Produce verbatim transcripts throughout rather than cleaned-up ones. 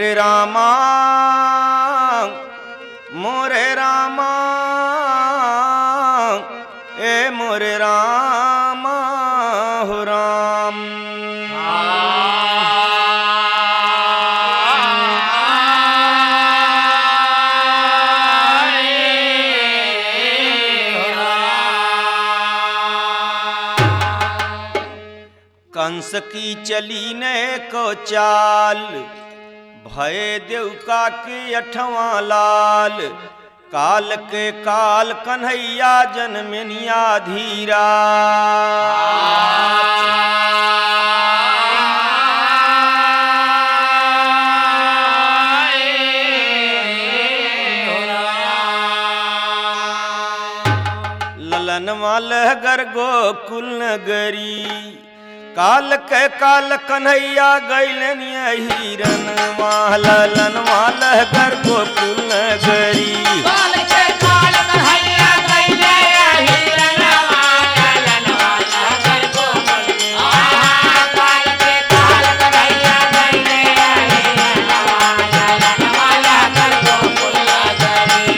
मोरे रामा मोरे रामा ए मोरे रामा हो राम। कंस की चली ने को चाल भय देवका के अठवां लाल। काल के काल कन्हैया जनमनिया धीरा। ललन मालह गर गोकुल नगरी। काल के काल कन्हैया गैलन हिरन ललन मालह गर गोकुल नगरी। काल के काल कन्हैया गैलन हिरन ललन मालह गर गोकुल। काल के काल कन्हैया गैलन हिरन ललन मालह गर गोकुल नगरी।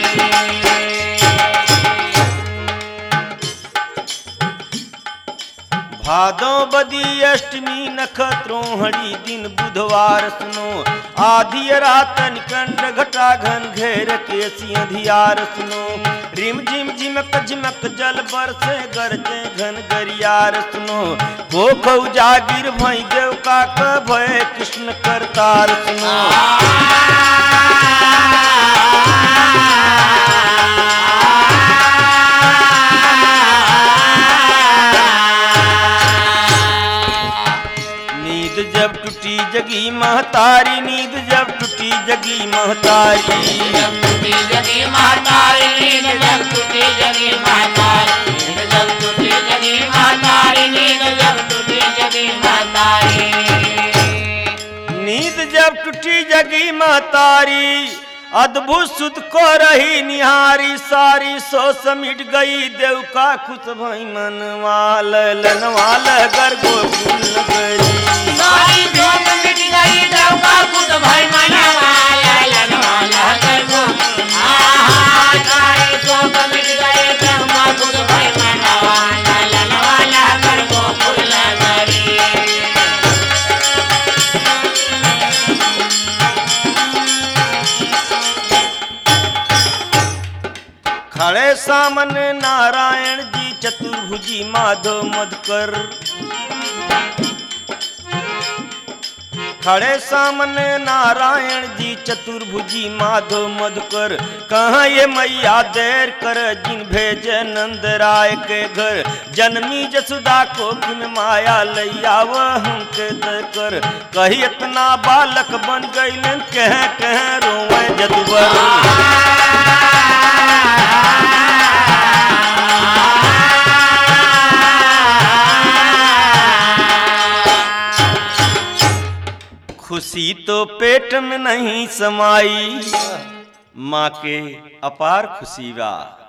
भादो बदी अष्टमी नक्षत्रोहणी दिन बुधवार सुनो। आधी रात निकंड घटा घन घेर के सिंधियार सुनो। रिम झिम झिमक झिमक जल बरसे गरजे घन गरियार सुनो। हो खौ जागिर भई देवका क भय कृष्ण करतार सुनो। जब टूटी जगी महतारी नींद जब टूटी जगी महतारी। जब टूटी जगी महतारी नींद जब टूटी जगी महतारी। नींद जब टूटी जगी महतारी। नींद जब टूटी जगी महतारी। नींद जब टूटी जगी महतारी। अद्भुत सुध को रही निहारी सारी सो समिट गई देवका खुश भई मनवाल लनवाल गर गोकुल नगरी। सारी जोत मिट गई देवका खुश भई मनवाल लनवाल गर गोकुल। आहा सारी जोत मिट गई देवका खुश भई मनवाल लनवाल गर गोकुल नगरी। खड़े सामने नारायण जी चतुर्भुजी माधव मधुकर। खड़े सामने नारायण जी चतुर्भुजी माधव मधुकर। कहाँ ये मैया देर कर जिन भेजे नंद राय के घर। जन्मी जसुदा को किन माया लैया वह के कर। कही इतना बालक बन गई कह कह रोवे जदुबर। खुशी तो पेट में नहीं समाई माँ के अपार खुशी बा।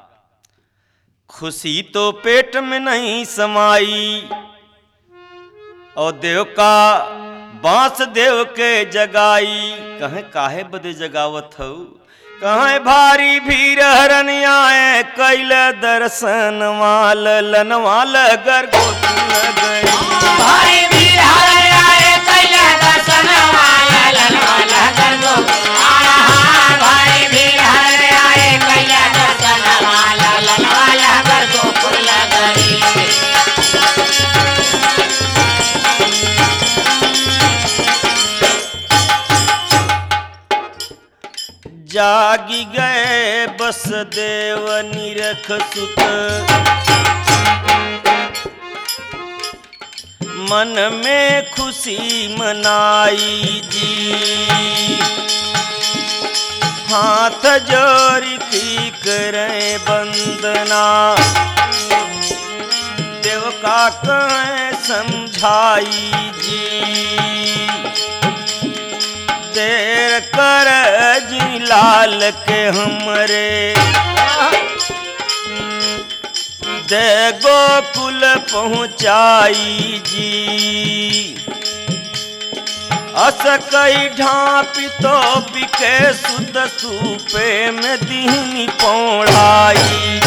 खुशी तो पेट में नहीं समाई और देव का बांस देव के जगाई। कहे काहे बदे जगावत हो। कहे भारी भीड़ हरन आए कैल दर्शन वाल लनवाल गर गोकुल गई। भारी भीड़ हरन आए कैल दर्शन वाल लनवाल गर गोकुल। आहा भारी भीड़ हरन आए कैल दर्शन वाल लनवाल गर गोकुल गई। जागी गए बस देव निरख सुत। मन में खुशी मनाई जी। हाथ जोड़ी की करें वंदना। देव का कहें समझाई जी। देर कर जी लाल के हमरे। दे गोकुल पहुँचाई जी। अस कई ढापी तो बिके सुत सूपे में दीनी पौड़ाई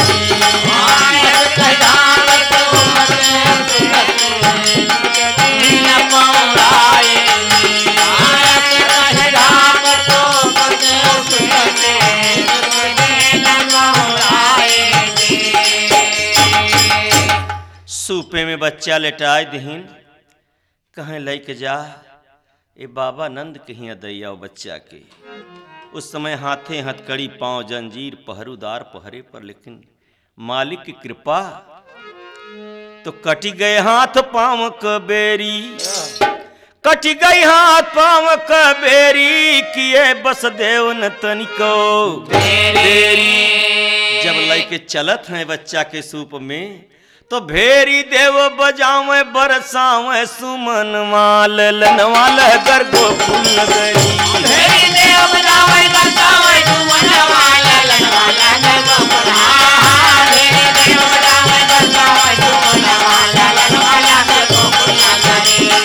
सूपे में बच्चा लेटाए दहीन कहें लेके जा ए बाबा नंद कहीं दैया बच्चा के। उस समय हाथे हथकड़ी पांव जंजीर पहरुदार पहरे पर, लेकिन मालिक की कृपा तो कटी गए हाथ पांव कबेरी, कटी गई हाथ पांव कबेरी किए बस देव न तनिको देरी। जब लेके चलत हैं बच्चा के सूप में तो भेरी देव बजावे बरसावे सुमन माल लनवाल कर को फूल गई भेरी देव बजावे बरसावे सुमन माल लनवाल कर को फूल भेरी देव बजावे बरसावे सुमन माल लनवाल कर को फूल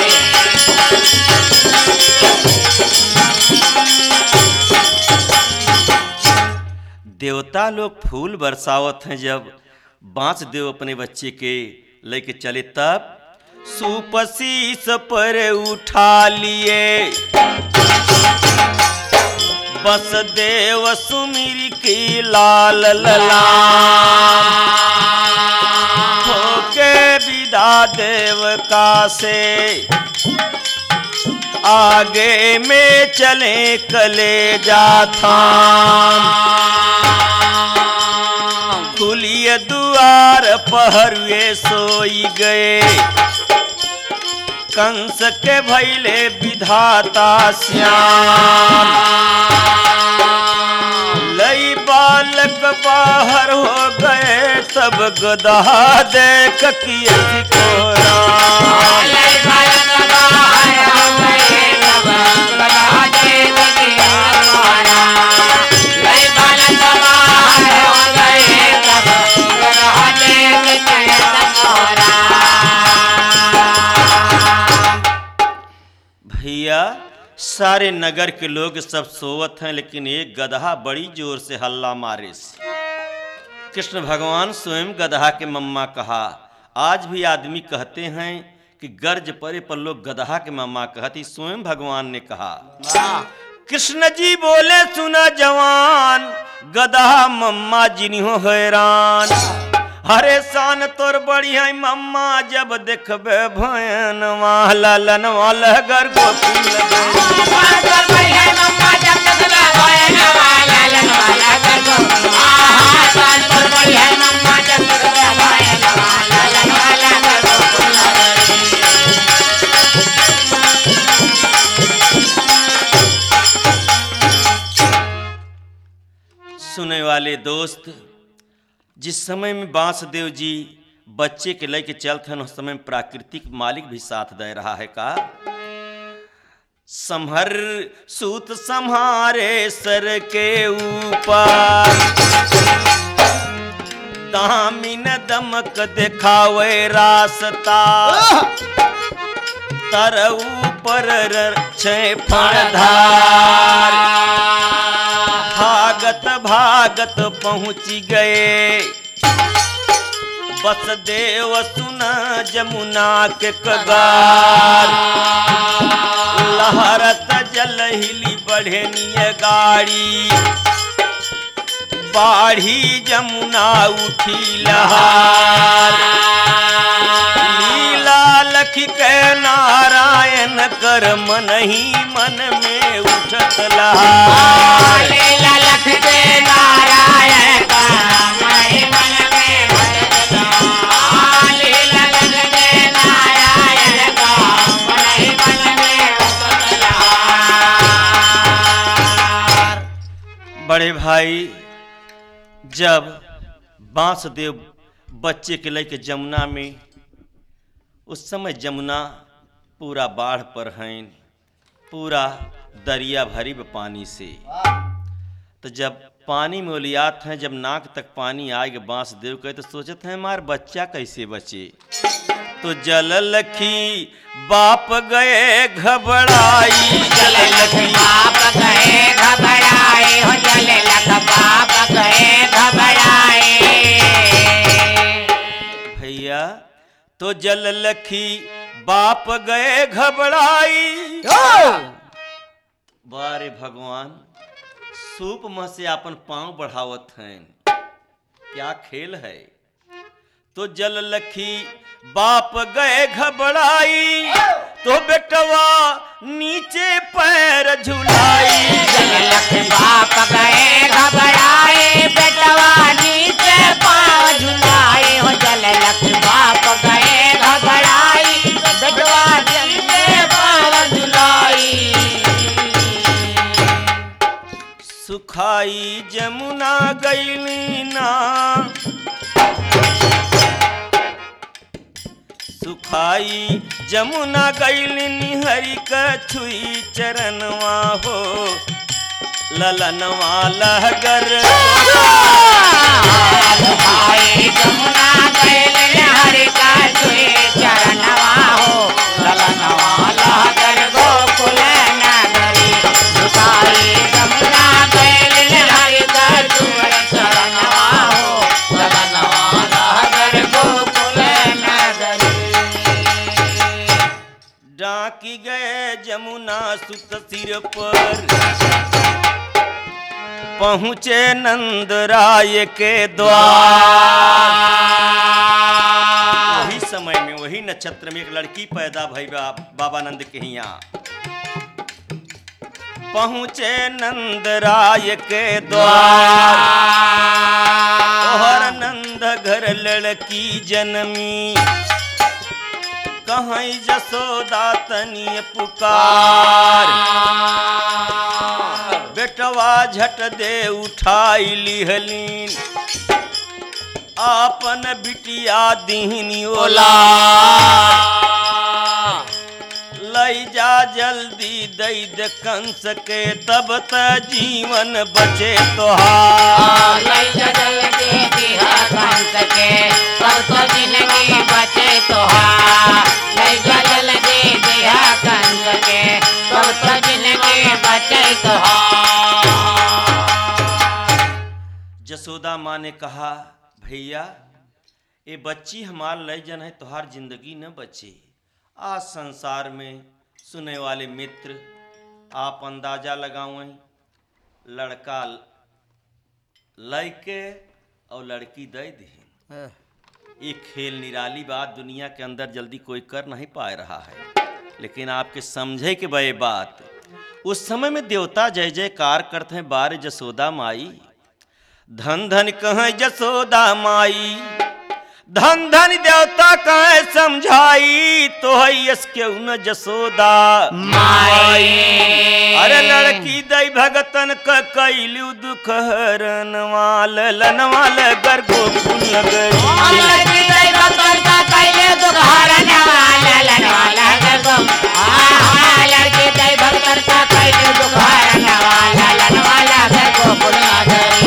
देवता लोग फूल बरसावत हैं। जब बांस देव अपने बच्चे के लेके चले तब सुपसीस पर उठा लिए बस देव सुमिर की लाल लला होके विदा देव का से आगे में चले कले जाता खुलिए दुआर पहरुए सोई गए कंस के भैले विधाता श्याम लई बालक बाहर हो गए तब गदा देख किए सिकोरा लई बालक बाहर हो गए तब गदा देख किए सिकोरा लई बालक बाहर हो गए तब गदा देख किए सिकोरा। भैया सारे नगर के लोग सब सोवत हैं, लेकिन एक गदहा बड़ी जोर से हल्ला मारे से कृष्ण भगवान स्वयं गदहा के मम्मा कहा। आज भी आदमी कहते हैं कि गर्ज परे पर लोग गदहा के मम्मा कहती, स्वयं भगवान ने कहा। कृष्ण जी बोले सुना जवान गदहा मम्मा जिन्हों हैरान हरे शान तोर बड़ी है मम्मा जब देखबे भयन वाला लन वाला घर को फूल तोर बड़ी है मम्मा जब देखबे भयन वाला लन वाला घर को आहा शान तोर बड़ी है मम्मा जब देखबे भयन वाला लन वाला घर को फूल सुने वाले दोस्त, जिस समय में बांसदेव जी बच्चे के लेके चलते हैं उस समय प्राकृतिक मालिक भी साथ दे रहा है का संहर सूत संहारे सर के ऊपर दामिन दमक दिखावे रास्ता तर ऊपर रक्षे फणधार भागत भागत पहुंची गए बस देव सुना जमुना के कगार लहरत जल हिली बढ़े निय गाड़ी बाढ़ी जमुना उठी लहार लीला लख के नारायण कर मन ही मन में उठत लहार लीला लख के नारायण का मन ही मन में उठत लहार लीला लख के नारायण का मन ही मन में उठत लहार। बड़े भाई जब बांसदेव बच्चे के लेके जमुना में, उस समय जमुना पूरा बाढ़ पर है, पूरा दरिया भरी पानी से। तो जब पानी में ओलियात हैं, जब नाक तक पानी आएगा बांसदेव कहे तो सोचते हैं हमार बच्चा कैसे बचे। तो जल लखी बाप गए घबराई। जल लख बाप गए घबराए हो जल लख बाप गए घबराए। भैया तो जल लखी बाप गए घबराई। बारे भगवान सूप में से अपन पांव बढ़ावत हैं, क्या खेल है। तो जल लखी बाप गए घबराई, तो बेटवा नीचे पैर झुलाई। जल लख बाप गए घबराए बेटवा नीचे पाँव झुलाए हो जल लख बाप गए घबराई बेटवा नीचे पाँव झुलाई। सुखाई जमुना गईली ना, सुखाई जमुना गईली निहरी कछुई चरणवा हो ललनवा लहगर। सुखाई जमुना गईली निहरी कछुई चरणवा हो ललनवा लहगर गोकुल नगरी। सुखाई जमुना गईली निहरी कछुई चरणवा हो ललनवा लहगर गोकुल नगरी। डाकी गए जमुना सुत सिर पर, पहुँचे नंद राय के द्वार। वही समय में वही नक्षत्र में एक लड़की पैदा भई बा, बाबा नंद के यहाँ। पहुँचे नंद राय के द्वार, तोहर नंद घर लड़की जन्मी। कहीं जसोदा तनी पुकार, बेटवा झट दे उठाई लिहलीन। आपन बिटिया दीहनी ओला, लई जा जल्दी दई दे कंस के तब त जीवन बचे तोहार। लई जा जल्दी दिहा कंस के तब तो जिंदगी बचे तोहार। लई जा जल्दी दिहा कंस के तब तो जिंदगी बचे तोहार। जसोदा माँ ने कहा भैया ये बच्ची हमार लय जन है, तोहार जिंदगी न बचे। आज संसार में सुने वाले मित्र आप अंदाजा लगावें, लड़का लड़के और लड़की दे दी। ये खेल निराली बात दुनिया के अंदर जल्दी कोई कर नहीं पा रहा है, लेकिन आपके समझे के बे बात उस समय में देवता जय जयकार करते हैं। बार जसोदा माई धन धन कहें जसोदा माई, धन धन देवता कहे समझाई। तो है यस क्यों न जसोदा माई। अरे लड़की दई भगतन क कैलू दुख हरन वाल लनवाल गर गोकुल नगरी। लड़की दई भगतन का कैले दुख हरन वाल लनवाल गर गोकुल। आहा लड़की दई भगतन का कैले दुख हरन वाल लनवाल गर गोकुल नगरी।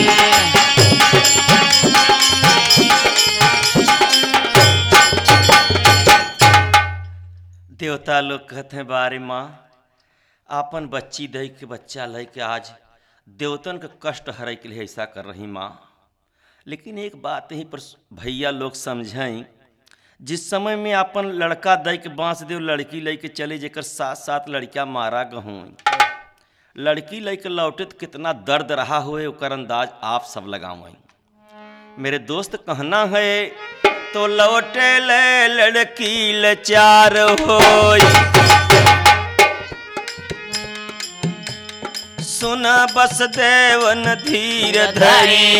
देवता लोग कहते हैं बारे माँ आपन बच्ची दई के बच्चा लय के आज देवतन का कष्ट हरे के लिए ऐसा कर रही माँ। लेकिन एक बात यहीं पर भैया लोग समझें, जिस समय में अपन लड़का दई के बांस दे लड़की लय के चले जेकर साथ साथ लड़कियाँ मारा गहूँ, लड़की लय के लौटे तो कितना दर्द रहा हुए ओकर अंदाज आप सब लगावें। मेरे दोस्त कहना है तो लौटे ले लड़की लचार होई, सुना बस देवन धीर धरी।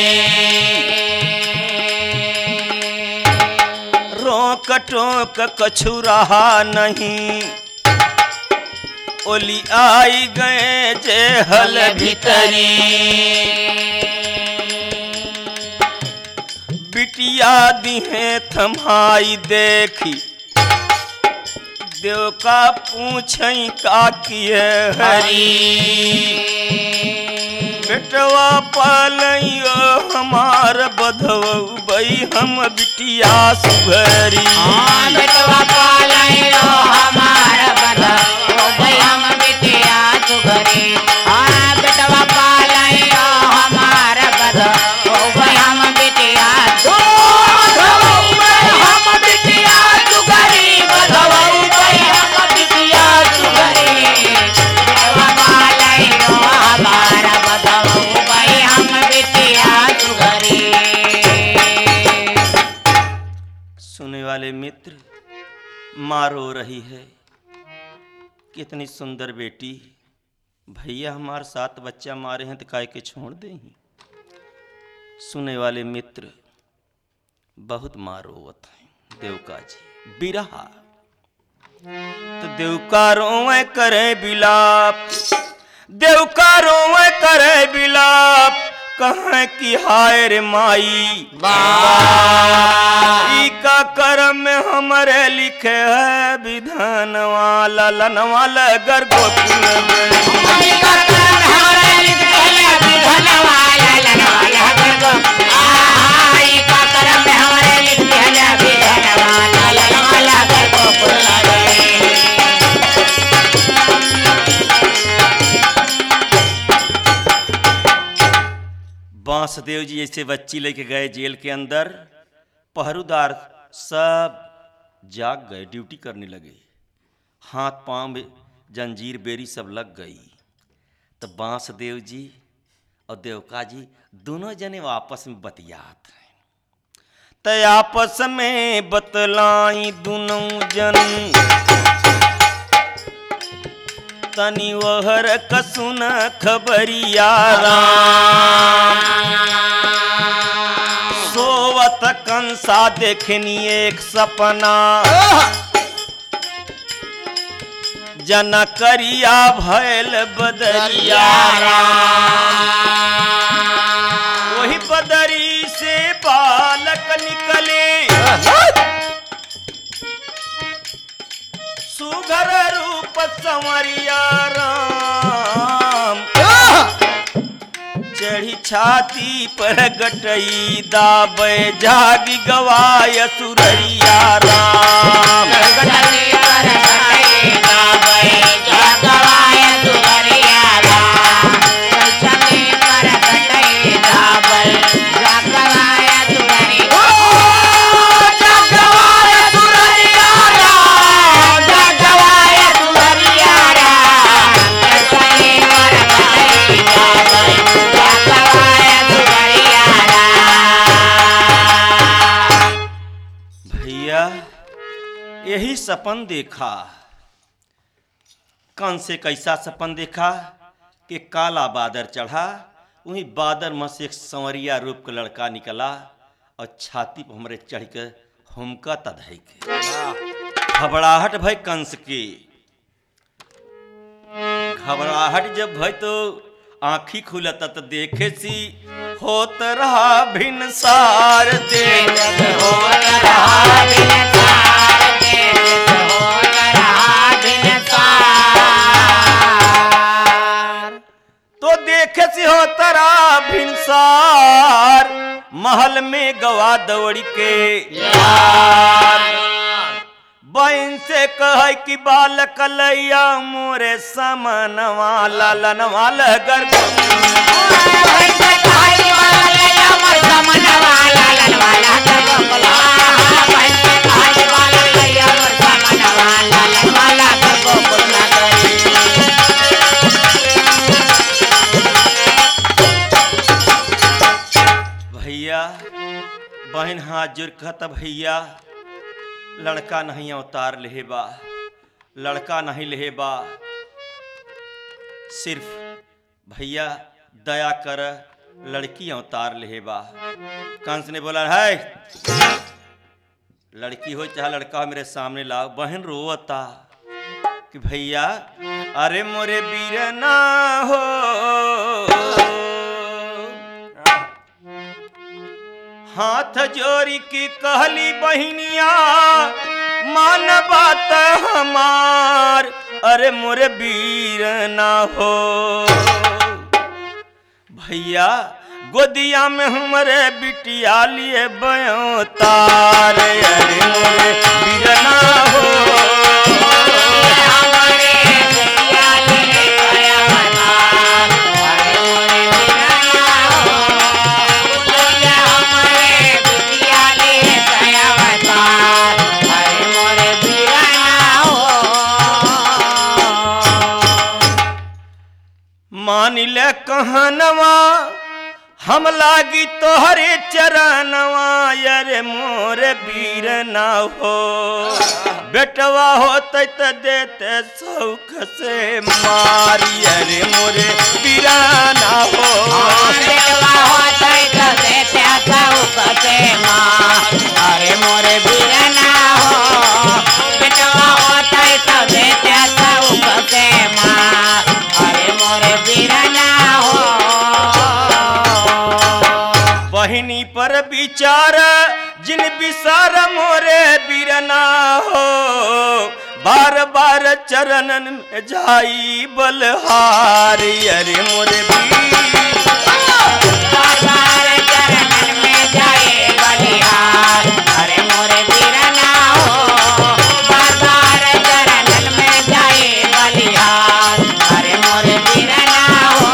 रोक टोक कछु रहा नहीं, ओली आई गए जे हल भीतरी। बिटिया दिहे थमाई देखी, देव का पूछई का किए हरी। बेटवा पालियो हमार बधवई हम बिटिया सुभरी। हाँ बेटवा पालियो हमार बधवई हम बिटिया सुभरी। हाँ बेटवा पालियो हमार बधवई हम बिटिया सुभरी। हम बिटिया सुभरी बधवई हम बिटिया सुभरी। बेटवा पालियो हमार बधवई हम बिटिया सुभरी। सुनने वाले मित्र, माँ रो रही है, कितनी सुंदर बेटी, भैया हमारे सात बच्चा मारे हैं तो काय के छोड़ दे ही। सुनने वाले मित्र, बहुत माँ रोवत है देवका जी बिरहा। तो देवका रोवे करे बिलाप, देवका रोवे करे बिलाप, कहाँ की हाय रे माई ई का करम में हमारे लिखे है विधान वाला लनवाला गर गोकुल में। ई का करम में हमारे लिखे है विधान वाला लनवाला गर गोकुल। आहा ई का करम में हमारे लिखे है विधान वाला लनवाला गर गोकुल। बांसदेव जी ऐसे बच्ची लेके गए जेल के अंदर, पहरुदार सब जाग गए, ड्यूटी करने लगे, हाथ पांव में जंजीर बेरी सब लग गई। तो बांसदेव जी और देवका जी दोनों जने आपस में बतियात हैं। तो आपस में बतलाई दोनों जन, तनी वहर कसुन खबरिया राम। सोवत कंसा देखनी एक सपना, जना करिया भैल बदरिया राम। वही बदरी से बालक निकले, सुघर रूप संवरिया राम। चढ़ी छाती पर गटई दाबे जागी गवाय सुररिया राम। गटई पर गटई दाबे जागी गवाय सुररिया राम। छाती पर गटई दाबे जागी गवाय सुररिया यही सपन देखा। कौन से कैसा सपन देखा कि काला बादर चढ़ा, वही बादर में से एक संवरिया रूप का लड़का निकला और छाती पर हमरे चढ़ कर हमका तधई के घबराहट भय कंस की। घबराहट जब भय तो आँखी खुलता तो देखे सी होत रहा भिनसार, देखत होत रहा भिनसार, देखत होत रहा भिनसार। तो देखे सी होत रहा भिनसार, महल में गवा दौड़ी के यार। बहन से कह कि बालक लैया मोरे समन वाला लन वाला गर्भ। भैया बहन हाथ जोड़ कहता भैया लड़का नहीं अवतार लेबा, लड़का नहीं लेबा, सिर्फ भैया दया कर लड़की अवतार लेबा। कंस ने बोला है लड़की हो चाहे लड़का हो मेरे सामने लाओ। बहन रोवता कि भैया अरे मोरे बीरना हो, हाथ जोड़ी की कहली बहनिया मान बात हमार, अरे मोरे वीर ना हो। भैया गोदिया में हमरे बिटिया लिए बयो तार अरे मोरे बिरना हो हमारे बिटिया लिए बयो तार अरे मोरे बिरना हो हमारे बिटिया लिए बयो तार अरे मोरे बिरना हो मान ले कहनवा हम लागी तोहरे चरणवा अरे मोरे वीर ना हो बेटवा होते त देते सौख से मारी अरे मोरे वीर ना हो बेटवा होते त देते सौख से मार अरे मोरे वीर ना हो बेटवा होते त देते सौख से मार अरे मोरे वीर ना हो बहिनी पर विचार जिन विसार मोरे बिरना हो बार बार चरणन में जाई बलहारी अरे मोरे बार बार चरणन में जाए बलिहार अरे मोरे बिरना हो बार बार चरणन में जाए बलिहार अरे मोरे बिरना हो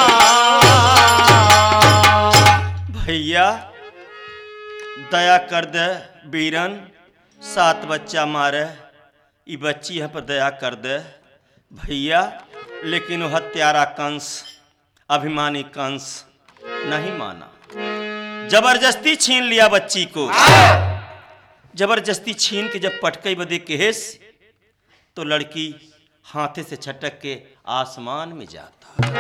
भैया दया कर दे बीरन सात बच्चा मारे ई बच्ची है पर दया कर दे भैया लेकिन वह हत्यारा कंस अभिमानी कंस नहीं माना जबरदस्ती छीन लिया बच्ची को जबरदस्ती छीन के जब पटकई बदे केस तो लड़की हाथे से छटक के आसमान में जाता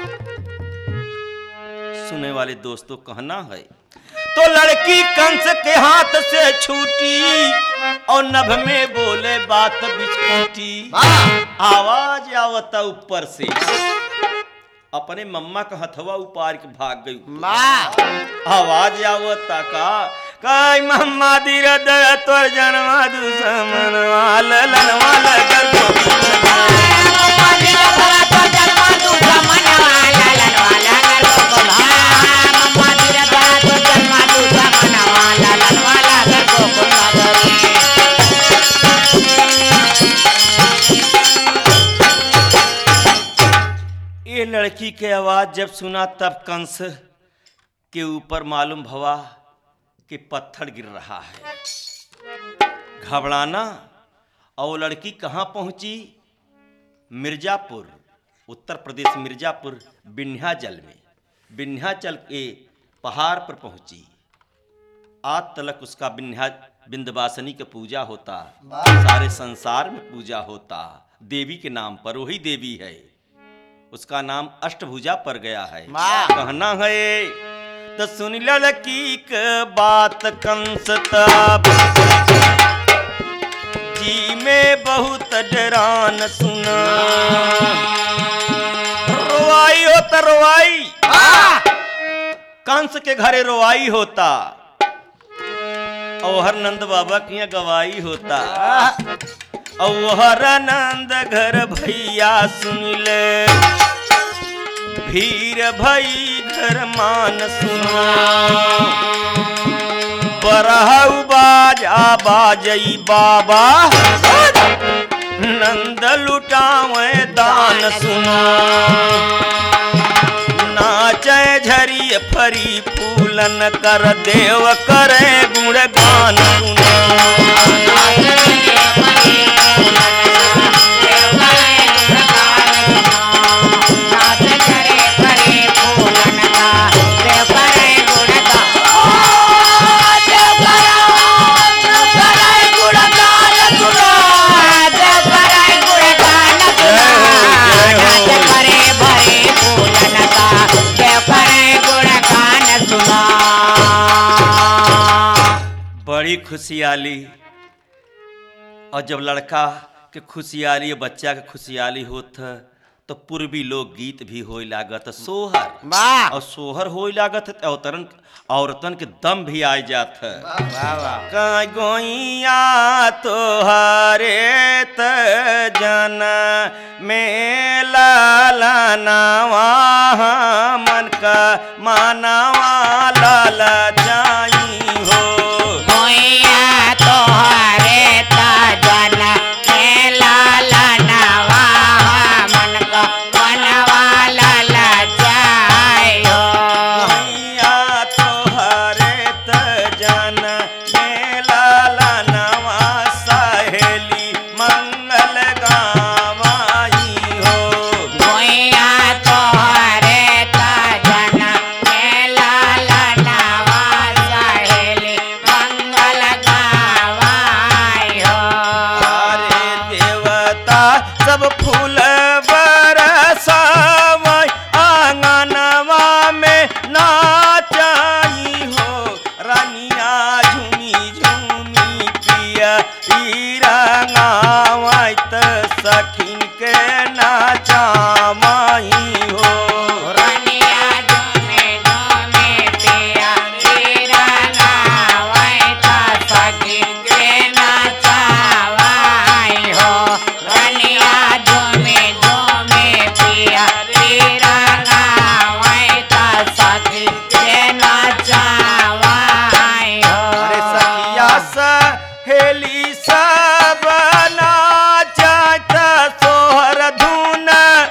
सुनने वाले दोस्तों कहना है तो लड़की कंस के हाथ से छूटी और नभ में बोले बात बिस्फोटी आवाज आवता ऊपर से अपने मम्मा का हथवा उपार के भाग गई आवाज आवता का काई मम्मा धीरे दे तोर जन्मा दुश्मन वाला लनवाला कर ये लड़की के आवाज जब सुना तब कंस के ऊपर मालूम भवा कि पत्थर गिर रहा है घबराना और लड़की कहाँ पहुंची मिर्जापुर उत्तर प्रदेश मिर्जापुर विंध्याचल में विंध्याचल के पहाड़ पर पहुंची आज तलक उसका विंध्या विंध्यवासिनी का पूजा होता सारे संसार में पूजा होता देवी के नाम पर वही देवी है उसका नाम अष्टभुजा पर गया है कहना है तो सुन लड़की के बात कंस तब जी में बहुत डरान सुना रोवाई होता रोवाई कंस के घरे रोवाई होता और हर नंद बाबा की यहाँ गवाई होता और हर नंद घर भैया सुन ले भीर भई घर मान सुना बरहु बाजा बाजई बाबा नंद लुटावे दान सुना नाचे झरी फरी फूलन कर देव करे गुणगान सुना बड़ी खुशियाली और जब लड़का के खुशियाली बच्चा के खुशियाली होत तो पूर्वी लोग गीत भी होई लागत सोहर और सोहर होई लागत औरतन औरतन के दम भी आ जात कई गोइया तोहरे त जना में लाला नवा मन का मानवा लाल जाई हो। भैया तोहरे तजन में लालनवा मन का मनवा लाल जाई हो। मैया तोहरे तजन में लालनवा सहेली मंगल गावाई हो। भैया तोहरे तजन में लालनवा सहेली मंगल गावाई हो। अरे देवता सब फूल बरसावै आंगनवा में नाचाई हो। रानिया झूमी झूमी पिया रंगावै त सखिन के नाचामाई हो। रनिया झूमे झूमे पिया रंगावै त सखिन के नाचावाई हो। रनिया झूमे झूमे पिया रंगावै त सखिन के नाचावाई हो। अरे सखिया सहेली सब नाचत सोहर धुन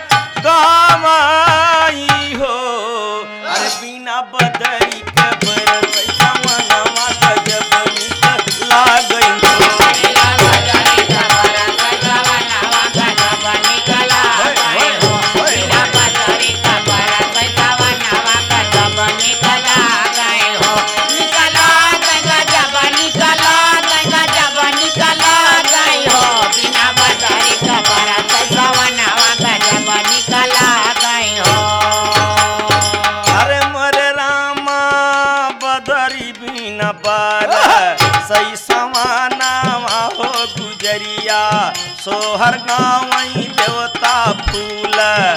गावाई हो। अरे बिना बदरी के बरसै सावनवा गजब नीक लागै हो। बिना बदरी का बरसै सावनवा गजब नीक लागै हो। बिना बदरी का बरसै सावनवा गजब नीक लागै हो। नीक लागै गजब नीक लागै गजब नीक लागै हो। बिना बदरी का बरसै सावनवा गजब नीक लागै हो। अरे मोरे रामा बदरी बिना बार सही समानावा हो गुजरिया सोहर गावई देवता फूल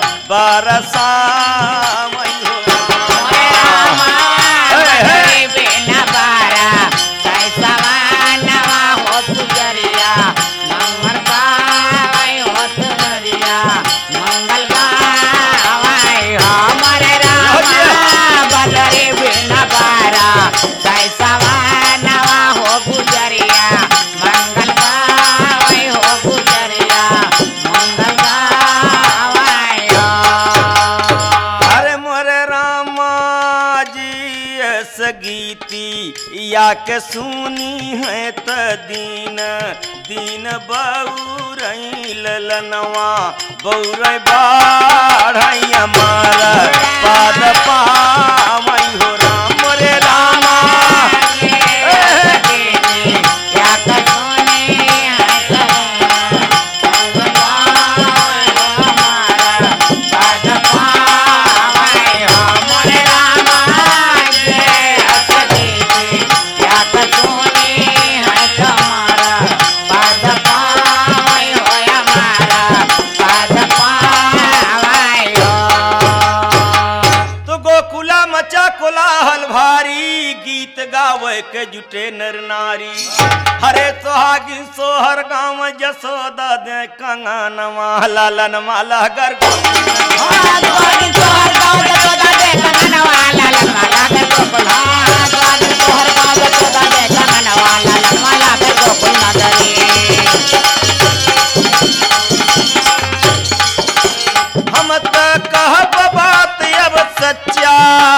बरसावई हो। मोरे रामा बदरी बिना बारा सै सवानवा हो गुजरिया मंगल गावै हो गुजरिया मंगल गावै हो। मोरे रामा बदरी बिना बारा सै सवानवा हो गुजरिया मंगल गावै हो गुजरिया मंगल गावै हो। अरे मोरे रामा जी एस गीती या के सुनी है त दीन दीन बौरई ललनवा बौरई बाढ़ई हमारा पाद पावई हो। राम मोरे रामा तो गोकुला मचा कोलाहल भारी गीत गावे के जुटे नर नारी। हरे सोहागिन सोहर गाँव जसोदा दे कंगनवा लालन माला गर हम त कहब बात अब सच्चा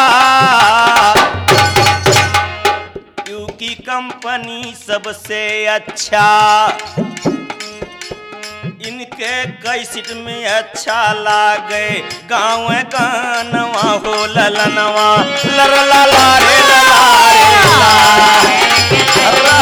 क्योंकि कंपनी सबसे अच्छा इनके कैसेट में अच्छा लागे गाँव गानवा हो ललनवा लर ला ला रे ला ला रे ला।